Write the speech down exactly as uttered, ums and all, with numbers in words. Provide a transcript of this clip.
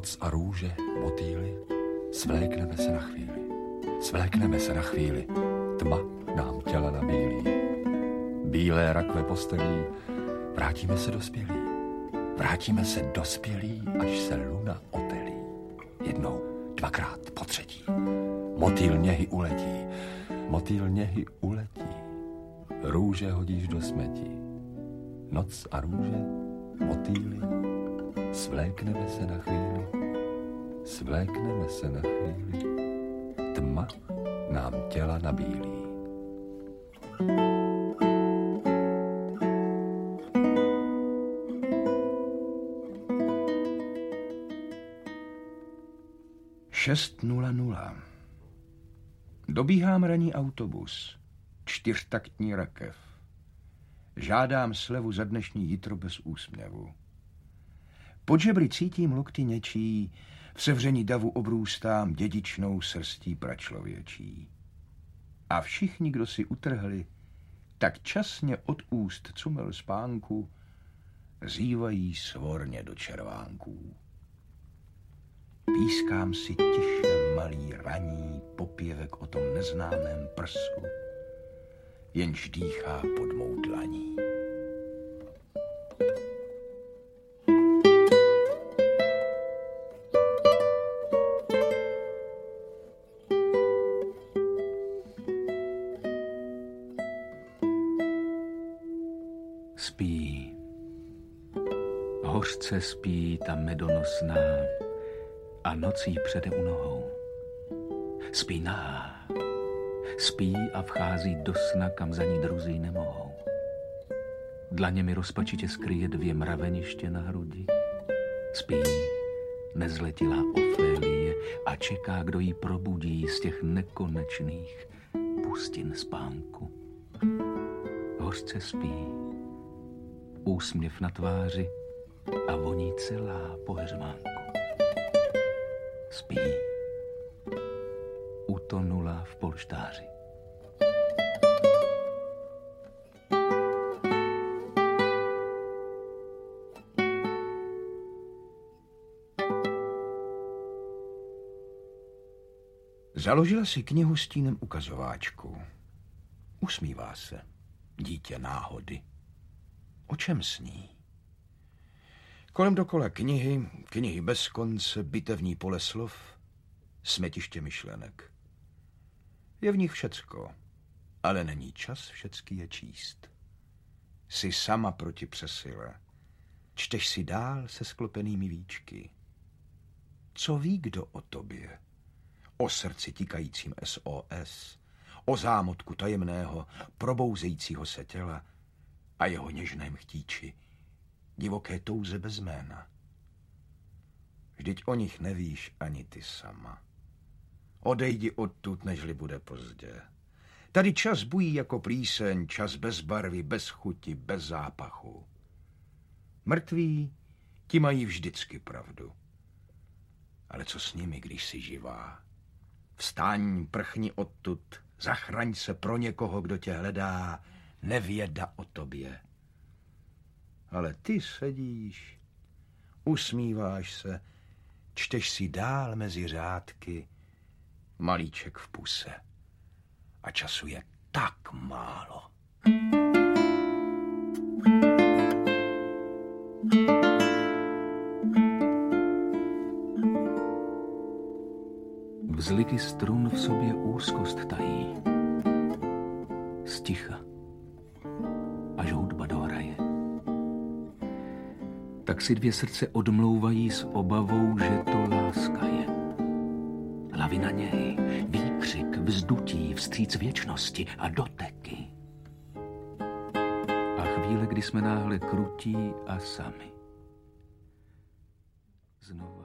Noc a růže, motýly, svlékneme se na chvíli. Svlékneme se na chvíli, tma nám těla nabílí. Bílé rakve postelí, vrátíme se dospělí. Vrátíme se dospělí, až se luna otelí. Jednou, dvakrát, po třetí. Motýl něhy uletí, motýl něhy uletí. Růže hodíš do smetí. Noc a růže, motýly, svlékneme se na chvíli. Svlékneme se na chvíli, tma nám těla nabílí. šest nula nula. Dobíhám ranní autobus, čtyřtaktní rakev. Žádám slevu za dnešní jitro bez úsměvu. Pod žebry cítím lokty něčí, v sevření davu obrůstám dědičnou srstí pračlověčí. A všichni, kdo si utrhli, tak časně od úst cumel spánku, zývají svorně do červánků. Pískám si tiše malý raní popěvek o tom neznámém prsu, jenž dýchá pod mou dlaní. Spí, hořce spí ta medonosná a nocí přede u nohou. Spí nahá, spí a vchází do sna, kam za ní druzí nemohou. Dlaně mi rozpačitě skryje dvě mraveniště na hrudi. Spí nezletilá Ofélie a čeká, kdo jí probudí z těch nekonečných pustin spánku. Hořce spí, úsměv na tváři a voní celá po heřmánku. Spí, utonula v polštáři. Založila si knihu stínem ukazováčku. Usmívá se, dítě náhody. O čem sní? Kolem dokola knihy, knihy bez konce, bitevní pole slov, smetiště myšlenek. Je v nich všecko, ale není čas všecky je číst. Jsi sama proti přesile. Čteš si dál se sklopenými víčky. Co ví kdo o tobě? O srdci tikajícím S O S, o zámotku tajemného, probouzejícího se těla a jeho něžném chtíči, divoké touze bez jména. Vždyť o nich nevíš ani ty sama. Odejdi odtud, nežli bude pozdě. Tady čas bují jako plíseň, čas bez barvy, bez chuti, bez zápachu. Mrtví, ti mají vždycky pravdu. Ale co s nimi, když jsi živá? Vstaň, prchni odtud, zachraň se pro někoho, kdo tě hledá, nevěda o tobě. Ale ty sedíš, usmíváš se, čteš si dál mezi řádky, malíček v puse. A času je tak málo. Vzliky strun v sobě úzkost tají. Sticha, až hudba dohraje. Tak si dvě srdce odmlouvají s obavou, že to láska je. Lavina něj, výkřik, vzdutí, vstříc věčnosti a doteky. A chvíle, kdy jsme náhle krutí a sami. Znova